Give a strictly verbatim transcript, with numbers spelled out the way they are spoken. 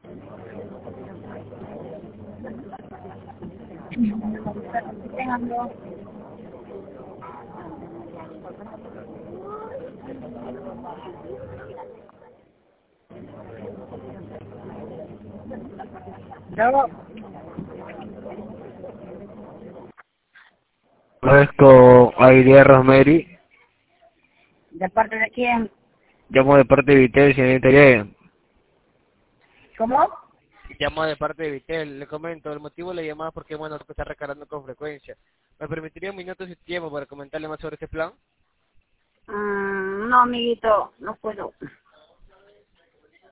Luego, es con Airea Rosemary. ¿de parte de quién? Llamo de parte de Vitel, señorita Airea. ¿Cómo? Llamo de parte de Vitel. Le comento, el motivo de la llamada es porque, bueno, está recargando con frecuencia. ¿Me permitiría un minuto de tiempo para comentarle más sobre este plan? Mm, no, amiguito, no puedo.